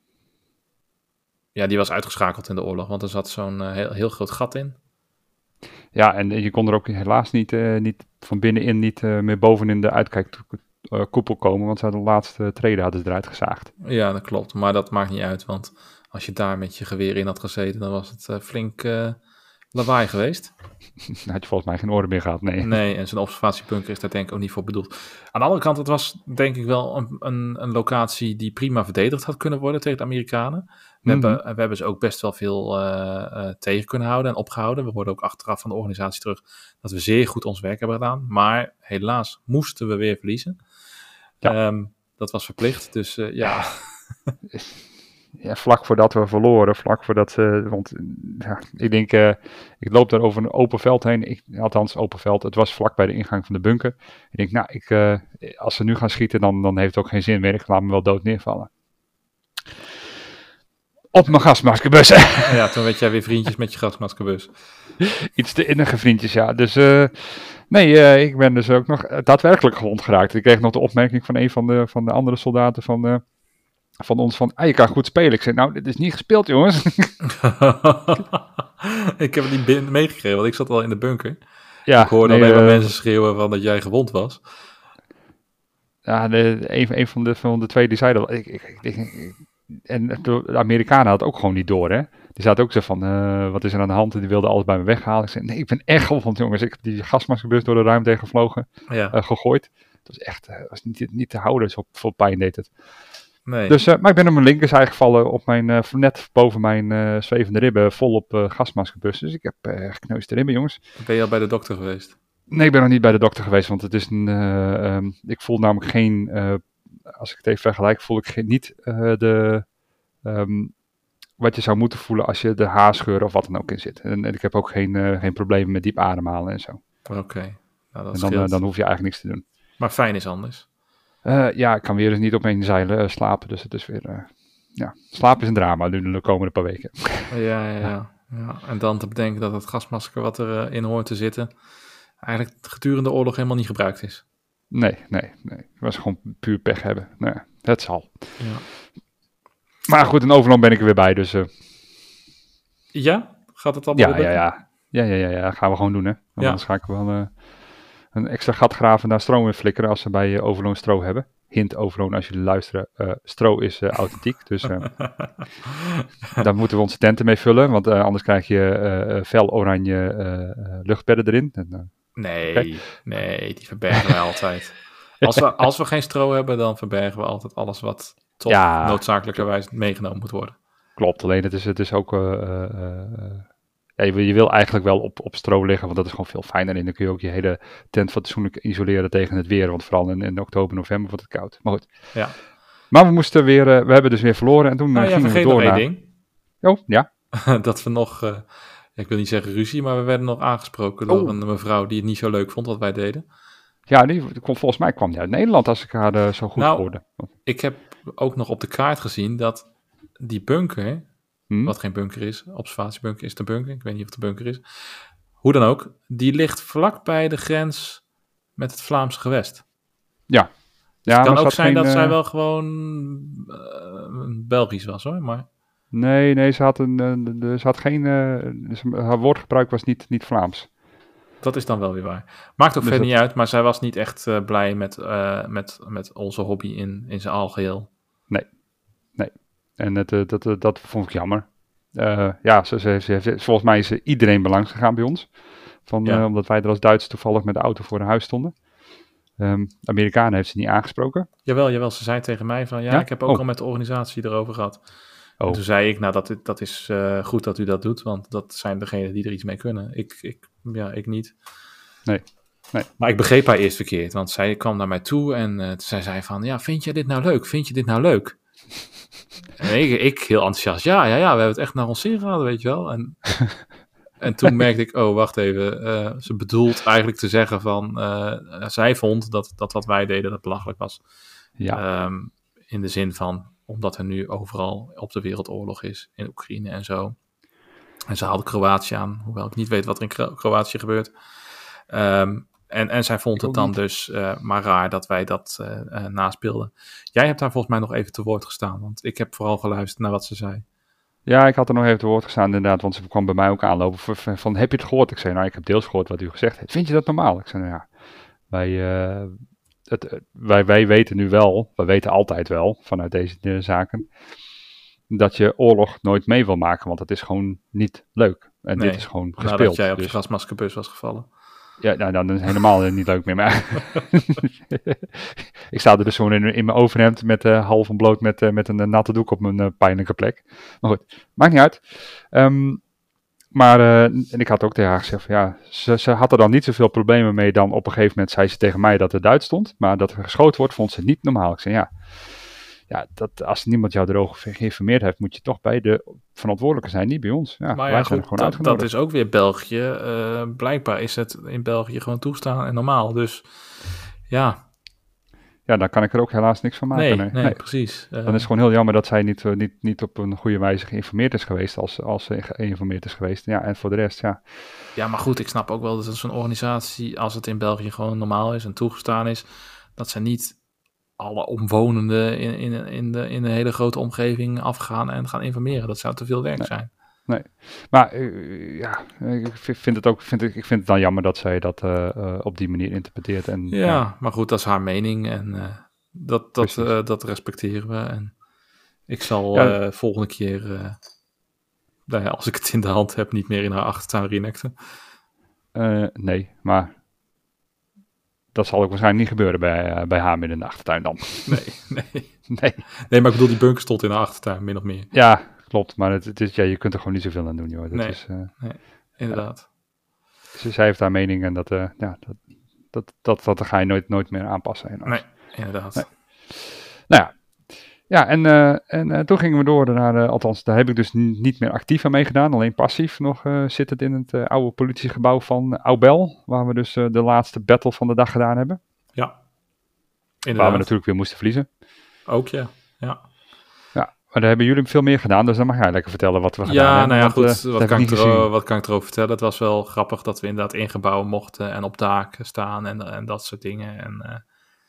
Ja, die was uitgeschakeld in de oorlog, want er zat zo'n heel groot gat in. Ja, en je kon er ook helaas niet van binnenin niet meer bovenin de uitkijkkoepel komen, want ze hadden de laatste treden hadden ze eruit gezaagd. Ja, dat klopt, maar dat maakt niet uit, want als je daar met je geweer in had gezeten, dan was het flink lawaai geweest. Dan had je volgens mij geen oren meer gehad, nee. Nee, en zo'n observatiepunker is daar denk ik ook niet voor bedoeld. Aan de andere kant, het was denk ik wel een locatie die prima verdedigd had kunnen worden tegen de Amerikanen. We hebben ze ook best wel veel tegen kunnen houden en opgehouden. We hoorden ook achteraf van de organisatie terug dat we zeer goed ons werk hebben gedaan. Maar helaas moesten we weer verliezen. Ja. Dat was verplicht, dus ja... Ja, vlak voordat we verloren, want ik denk, ik loop daar over een open veld heen, althans open veld, het was vlak bij de ingang van de bunker. Ik denk, als ze nu gaan schieten, dan heeft het ook geen zin meer, ik laat me wel dood neervallen. Op mijn gasmaskerbus. Ja, toen werd jij weer vriendjes met je gasmaskerbus. Iets te innige vriendjes, ja. Dus ik ben dus ook nog daadwerkelijk gewond geraakt. Ik kreeg nog de opmerking van een van de andere soldaten van ons van, je kan goed spelen. Ik zei, nou, dit is niet gespeeld, jongens. Ik heb het niet meegekregen, want ik zat al in de bunker. Ja, Ik hoorde alleen maar mensen schreeuwen van dat jij gewond was. Ja, een van de twee die zei dat. En de Amerikanen hadden het ook gewoon niet door, hè. Die zaten ook zo van, wat is er aan de hand? En die wilden alles bij me weghalen. Ik zei, nee, ik ben echt gewond, jongens. Ik heb die gasmaskerbus door de ruimte heen gevlogen, gegooid. Dat was echt was niet te houden, zo vol pijn deed het. Nee. Dus, maar ik ben op mijn linkerzij gevallen, op mijn, net boven mijn zwevende ribben, vol op gasmaskerbus. Dus ik heb gekneusde ribben, jongens. Ben je al bij de dokter geweest? Nee, ik ben nog niet bij de dokter geweest, want het is ik voel namelijk geen, als ik het even vergelijk, voel ik niet wat je zou moeten voelen als je de haarscheur of wat dan ook in zit. En ik heb ook geen problemen met diep ademhalen en zo. Oké. Nou, dat en dan hoef je eigenlijk niks te doen. Maar fijn is anders. Ja, ik kan weer eens niet op mijn zeilen slapen, dus het is weer, slaap is een drama nu de komende paar weken. Ja. En dan te bedenken dat het gasmasker wat erin hoort te zitten, eigenlijk gedurende de oorlog helemaal niet gebruikt is. Nee. Het was gewoon puur pech hebben. Nee, het zal. Ja. Maar goed, in Overloon ben ik er weer bij, dus... Ja? Gaat het allemaal weer lukken? Ja, gaan we gewoon doen, hè. Want anders ga ik wel een extra gat graven naar stroom in flikkeren als ze bij Overloon stro hebben. Hint Overloon, als jullie luisteren, stro is authentiek, dus daar moeten we onze tenten mee vullen, want anders krijg je fel oranje luchtbedden erin. En, nee, die verbergen wij altijd. Als we geen stro hebben, dan verbergen we altijd alles wat toch noodzakelijkerwijs meegenomen moet worden. Klopt, alleen het is ook... je wil eigenlijk wel op stro liggen, want dat is gewoon veel fijner. En dan kun je ook je hele tent fatsoenlijk isoleren tegen het weer. Want vooral in oktober, november wordt het koud. Maar goed. Ja. Maar we moesten weer, we hebben dus weer verloren. En toen gingen we door naar... ding. Oh, ja. Dat we nog, ik wil niet zeggen ruzie, maar we werden nog aangesproken door een mevrouw die het niet zo leuk vond wat wij deden. Ja, volgens mij kwam die uit Nederland als ik haar zo goed hoorde. Ik heb ook nog op de kaart gezien dat die bunker... Wat geen bunker is. Observatiebunker is de bunker. Ik weet niet of het de bunker is. Hoe dan ook. Die ligt vlak bij de grens met het Vlaamse gewest. Ja. Dus het kan ook zijn dat zij wel gewoon Belgisch was hoor. Maar... Nee, ze had geen... haar woordgebruik was niet Vlaams. Dat is dan wel weer waar. Maakt ook verder niet uit. Maar zij was niet echt blij met onze hobby in zijn algeheel. Nee. En dat vond ik jammer. Volgens mij is iedereen belangs gegaan bij ons. Omdat wij er als Duitsers toevallig met de auto voor haar huis stonden. Amerikanen heeft ze niet aangesproken. Jawel. Ze zei tegen mij van ik heb ook al met de organisatie erover gehad. En toen zei ik, dat is goed dat u dat doet. Want dat zijn degenen die er iets mee kunnen. Ik niet. Nee. Maar ik begreep haar eerst verkeerd. Want zij kwam naar mij toe en zij zei van... vind je dit nou leuk? Vind je dit nou leuk? En ik heel enthousiast, ja, we hebben het echt naar ons zin gehad, weet je wel. En toen merkte ik, wacht even, ze bedoelt eigenlijk te zeggen van, zij vond dat wat wij deden dat belachelijk was. Ja. In de zin van, omdat er nu overal op de wereld oorlog is, in Oekraïne en zo. En ze haalde Kroatië aan, hoewel ik niet weet wat er in Kroatië gebeurt. En zij vond het dan dus maar raar dat wij dat naspeelden. Jij hebt daar volgens mij nog even te woord gestaan, want ik heb vooral geluisterd naar wat ze zei. Ja, ik had er nog even te woord gestaan inderdaad, want ze kwam bij mij ook aanlopen van heb je het gehoord? Ik zei, ik heb deels gehoord wat u gezegd heeft. Vind je dat normaal? Ik zei, wij weten nu wel, wij weten altijd wel vanuit deze zaken, dat je oorlog nooit mee wil maken, want het is gewoon niet leuk. En dit is gewoon gespeeld. Nadat jij op de gasmaskerbus was gevallen. Ja, dan is het helemaal niet leuk meer. Maar ik sta er dus gewoon in mijn overhemd met half ontbloot met een natte doek op mijn pijnlijke plek. Maar goed, maakt niet uit. En ik had ook tegen haar gezegd van ze had er dan niet zoveel problemen mee dan op een gegeven moment zei ze tegen mij dat het Duits stond. Maar dat er geschoten wordt vond ze niet normaal. Ik zei dat als niemand jou erover geïnformeerd heeft, moet je toch bij de verantwoordelijke zijn, niet bij ons. Ja, maar wij zijn gewoon uitgenodigd. Dat is ook weer België. Blijkbaar is het in België gewoon toestaan en normaal. Dus ja. Ja, dan kan ik er ook helaas niks van maken. Nee, precies. Dan is het gewoon heel jammer dat zij niet op een goede wijze geïnformeerd is geweest als ze geïnformeerd is geweest. Ja, en voor de rest, ja. Ja, maar goed, ik snap ook wel dat zo'n organisatie, als het in België gewoon normaal is en toegestaan is, dat ze niet alle omwonenden in de hele grote omgeving afgaan en gaan informeren. Dat zou te veel werk zijn. Nee. Maar ik vind het dan jammer dat zij dat op die manier interpreteert. En, maar goed, dat is haar mening en dat respecteren we. En ik zal volgende keer, als ik het in de hand heb, niet meer in haar achtertuin reenacten. Nee, maar dat zal ook waarschijnlijk niet gebeuren bij haar midden in de achtertuin dan. Nee, maar ik bedoel, die bunker stond in de achtertuin, min of meer. Ja, klopt, maar het is, je kunt er gewoon niet zoveel aan doen, joh. Nee, inderdaad. Zij heeft haar mening en dat ga je nooit meer aanpassen. Helaas. Nee, inderdaad. Nee. Nou ja. Ja, en toen gingen we door naar, althans, daar heb ik dus niet meer actief aan meegedaan, alleen passief nog zit het in het oude politiegebouw van Aubel, waar we dus de laatste battle van de dag gedaan hebben. Ja, inderdaad. Waar we natuurlijk weer moesten verliezen. Ook, ja. Maar daar hebben jullie veel meer gedaan, dus dan mag jij lekker vertellen wat we gedaan hebben. Ja, nou ja, goed, wat kan ik erover vertellen? Het was wel grappig dat we inderdaad in gebouwen mochten en op daken staan en dat soort dingen. En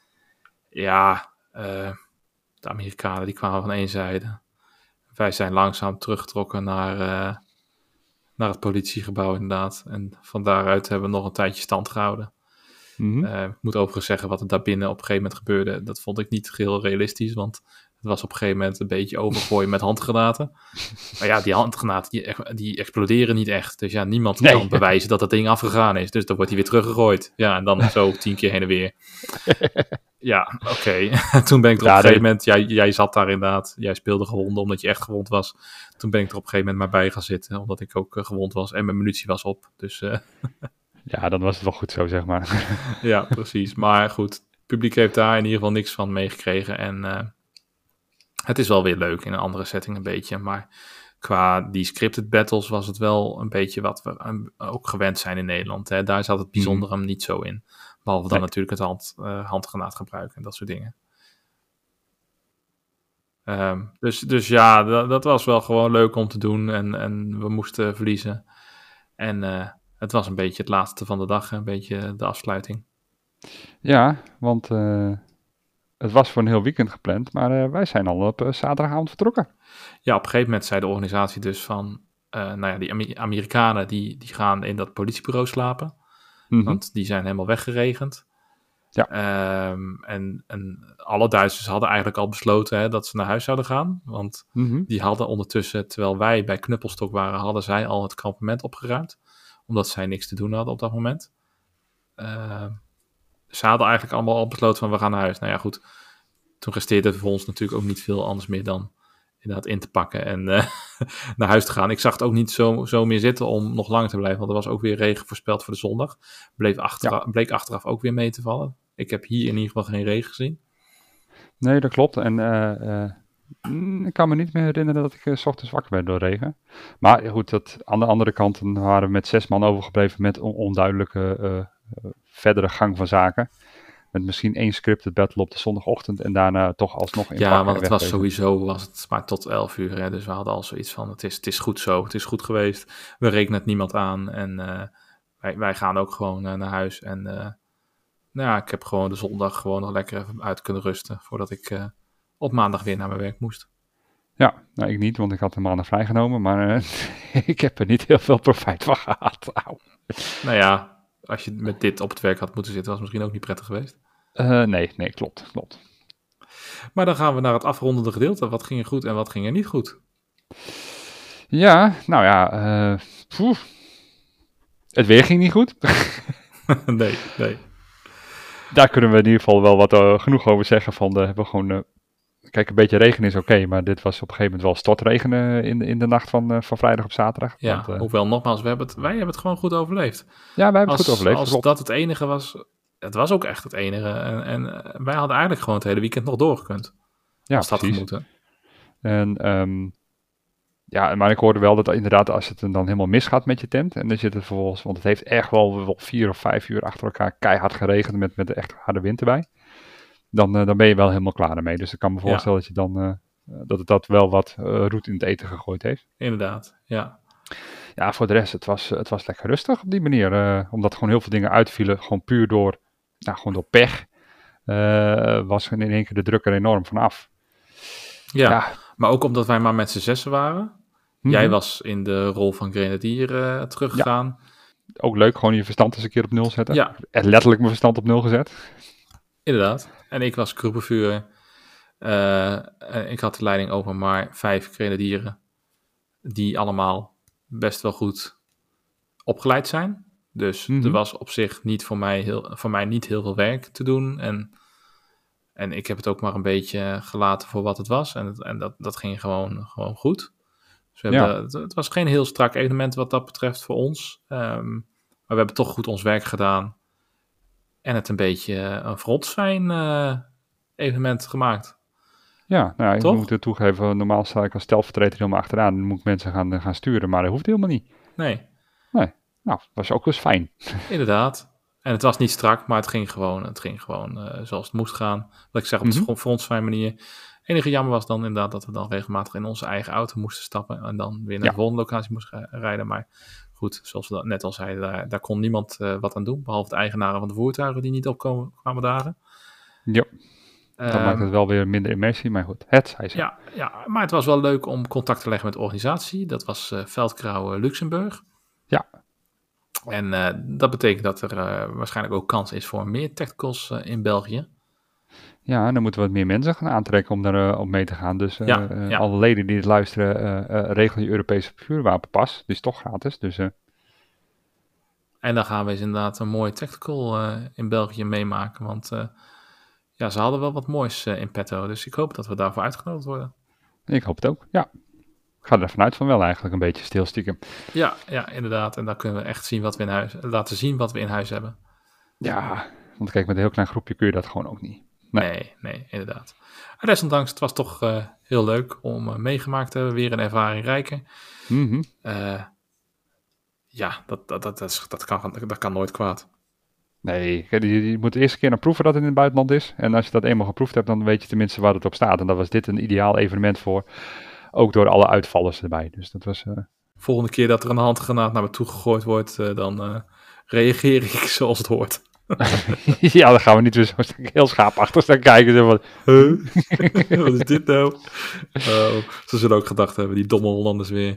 de Amerikanen die kwamen van één zijde. Wij zijn langzaam teruggetrokken naar het politiegebouw inderdaad. En van daaruit hebben we nog een tijdje stand gehouden. Mm-hmm. Ik moet overigens zeggen wat er daarbinnen op een gegeven moment gebeurde. Dat vond ik niet heel realistisch, want het was op een gegeven moment een beetje overgooien met handgranaten. Maar ja, die handgranaten die exploderen niet echt. Dus ja, niemand kan bewijzen dat dat ding afgegaan is. Dus dan wordt hij weer teruggegooid. Ja, en dan zo 10 keer heen en weer. Ja, oké. Toen ben ik er op een gegeven moment... Jij zat daar inderdaad. Jij speelde gewonden omdat je echt gewond was. Toen ben ik er op een gegeven moment maar bij gaan zitten. Omdat ik ook gewond was en mijn munitie was op. Dus... Ja, dan was het wel goed zo, zeg maar. Ja, precies. Maar goed, het publiek heeft daar in ieder geval niks van meegekregen. En het is wel weer leuk in een andere setting een beetje. Maar qua die scripted battles was het wel een beetje wat we ook gewend zijn in Nederland. Hè. Daar zat het bijzondere niet zo in. Behalve dan natuurlijk het handgranaat gebruiken en dat soort dingen. Dus ja, dat was wel gewoon leuk om te doen. En we moesten verliezen. En het was een beetje het laatste van de dag. Een beetje de afsluiting. Ja, want het was voor een heel weekend gepland. Maar wij zijn al op zaterdagavond vertrokken. Ja, op een gegeven moment zei de organisatie dus van... die Amerikanen die gaan in dat politiebureau slapen. Mm-hmm. Want die zijn helemaal weggeregend. Ja. En alle Duitsers hadden eigenlijk al besloten dat ze naar huis zouden gaan. Want die hadden ondertussen, terwijl wij bij Knuppelstok waren, hadden zij al het kampement opgeruimd. Omdat zij niks te doen hadden op dat moment. Ze hadden eigenlijk allemaal al besloten van we gaan naar huis. Nou ja, goed. Toen resteerde voor ons natuurlijk ook niet veel anders meer dan inderdaad in te pakken en naar huis te gaan. Ik zag het ook niet zo meer zitten om nog langer te blijven. Want er was ook weer regen voorspeld voor de zondag. Bleek achteraf ook weer mee te vallen. Ik heb hier in ieder geval geen regen gezien. Nee, dat klopt. En ik kan me niet meer herinneren dat ik 's ochtends wakker werd door regen. Maar goed, aan de andere kant waren we met 6 man overgebleven met onduidelijke verdere gang van zaken. Met misschien 1 scripted battle op de zondagochtend en daarna toch alsnog in. Ja, want het was sowieso maar tot 11 uur. Hè, dus we hadden al zoiets van, het is goed zo. Het is goed geweest. We rekenen het niemand aan. En wij gaan ook gewoon naar huis. En ik heb gewoon de zondag gewoon nog lekker even uit kunnen rusten. Voordat ik op maandag weer naar mijn werk moest. Ja, nou ik niet, want ik had de maandag vrijgenomen. Maar ik heb er niet heel veel profijt van gehad. Auw. Nou ja, als je met dit op het werk had moeten zitten, was het misschien ook niet prettig geweest. Nee, klopt. Maar dan gaan we naar het afrondende gedeelte. Wat ging er goed en wat ging er niet goed? Ja, nou ja, het weer ging niet goed. Nee. Daar kunnen we in ieder geval wel wat genoeg over zeggen. We gewoon, kijk, een beetje regen is oké, maar dit was op een gegeven moment wel stortregenen in de nacht van vrijdag op zaterdag. Ja, hoewel nogmaals, wij hebben het gewoon goed overleefd. Ja, wij hebben het goed overleefd. Als dat het enige was, het was ook echt het enige. En wij hadden eigenlijk gewoon het hele weekend nog doorgekund. Ja, als dat gemoeten. En maar ik hoorde wel dat inderdaad als het dan helemaal misgaat met je tent. En dan zit het vervolgens, want het heeft echt wel 4 of 5 uur achter elkaar keihard geregend met echt harde wind erbij. Dan ben je wel helemaal klaar ermee. Dus ik kan me voorstellen dat je dan dat wel wat roet in het eten gegooid heeft. Inderdaad, ja. Ja, voor de rest, het was lekker rustig op die manier. Omdat gewoon heel veel dingen uitvielen, gewoon puur door pech. Was in één keer de druk er enorm vanaf. Ja, maar ook omdat wij maar met z'n 6 waren. Jij was in de rol van grenadier teruggegaan. Ja. Ook leuk, gewoon je verstand eens een keer op 0 zetten. Ja. En letterlijk mijn verstand op 0 gezet. Inderdaad. En ik was groepenvuurder. Ik had de leiding over maar 5 grenadieren. Die allemaal best wel goed opgeleid zijn. Dus er was op zich niet voor mij niet heel veel werk te doen. En ik heb het ook maar een beetje gelaten voor wat het was. En dat ging gewoon goed. Dus het was geen heel strak evenement wat dat betreft voor ons. Maar we hebben toch goed ons werk gedaan. En het een beetje een frontfijn evenement gemaakt. Ja, nou, ik moet het toegeven. Normaal sta ik als stelvertreter helemaal achteraan. Dan moet ik mensen gaan sturen, maar dat hoeft helemaal niet. Nee. Nou, was ook eens fijn. Inderdaad. En het was niet strak, maar het ging gewoon zoals het moest gaan. Wat ik zeg, op de frontfijn manier. Het enige jammer was dan inderdaad dat we dan regelmatig in onze eigen auto moesten stappen. En dan weer naar de volgende locatie moesten rijden. Maar goed, zoals we dat net al zeiden, daar kon niemand wat aan doen. Behalve de eigenaren van de voertuigen die niet kwamen dagen. Ja. Dat maakt het wel weer minder immersie, maar goed, het zij zo. Ja, maar het was wel leuk om contact te leggen met de organisatie. Dat was Veldgrauw Luxemburg. Ja. En dat betekent dat er waarschijnlijk ook kans is voor meer tacticals in België. Ja, en dan moeten we wat meer mensen gaan aantrekken om daar op mee te gaan. Dus alle leden die het luisteren, regel je Europese vuurwapenpas. Die is toch gratis, dus... En dan gaan we eens inderdaad een mooie tactical in België meemaken, want... ze hadden wel wat moois in petto. Dus ik hoop dat we daarvoor uitgenodigd worden. Ik hoop het ook, ja. Ik ga er vanuit van wel eigenlijk een beetje stilstiekem. Ja, inderdaad. En dan kunnen we echt laten zien wat we in huis hebben. Ja, want kijk, met een heel klein groepje kun je dat gewoon ook niet. Nee, inderdaad. En desondanks, het was toch heel leuk om meegemaakt te hebben. Weer een ervaring rijker. Mm-hmm. Dat kan nooit kwaad. Nee, je moet de eerste keer naar proeven dat het in het buitenland is. En als je dat eenmaal geproefd hebt, dan weet je tenminste waar het op staat. En daar was dit een ideaal evenement voor. Ook door alle uitvallers erbij. Dus dat was... Volgende keer dat er een handgranaat naar me toe gegooid wordt, dan reageer ik zoals het hoort. Ja, dan gaan we niet weer zo heel schaapachtig staan kijken. Zo van, wat is dit nou? Ze zullen ook gedacht hebben, die domme Hollanders weer.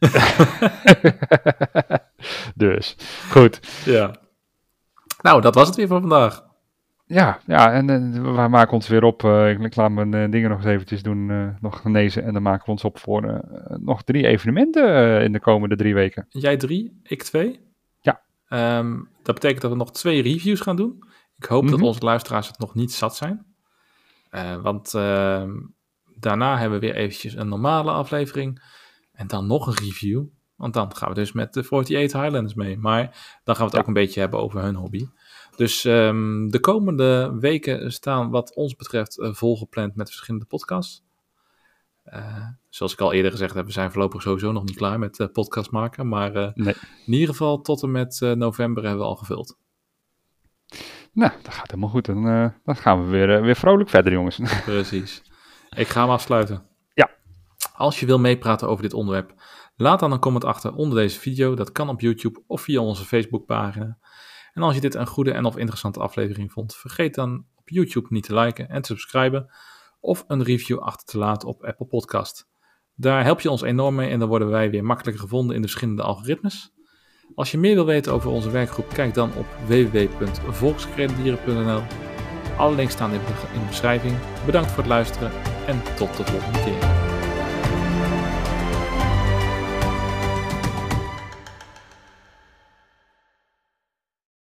Dus, goed. Ja. Nou, dat was het weer voor vandaag. Ja, en we maken ons weer op. Ik laat mijn dingen nog eens eventjes doen, nog genezen. En dan maken we ons op voor nog 3 evenementen in de komende 3 weken. Jij 3, ik 2. Ja. Dat betekent dat we nog 2 reviews gaan doen. Ik hoop dat onze luisteraars het nog niet zat zijn. Want daarna hebben we weer eventjes een normale aflevering. En dan nog een review. Want dan gaan we dus met de 48 Highlanders mee. Maar dan gaan we het ook een beetje hebben over hun hobby. Dus de komende weken staan wat ons betreft volgepland met verschillende podcasts. Zoals ik al eerder gezegd heb, we zijn voorlopig sowieso nog niet klaar met podcast maken. Maar in ieder geval tot en met november hebben we al gevuld. Nou, dat gaat helemaal goed. Dan gaan we weer vrolijk verder, jongens. Precies. Ik ga hem afsluiten. Ja. Als je wil meepraten over dit onderwerp, laat dan een comment achter onder deze video. Dat kan op YouTube of via onze Facebookpagina. En als je dit een goede en of interessante aflevering vond, vergeet dan op YouTube niet te liken en te subscriben. Of een review achter te laten op Apple Podcast. Daar help je ons enorm mee en dan worden wij weer makkelijker gevonden in de verschillende algoritmes. Als je meer wil weten over onze werkgroep, kijk dan op www.volksgrenadieren.nl. Alle links staan in de beschrijving. Bedankt voor het luisteren en tot de volgende keer.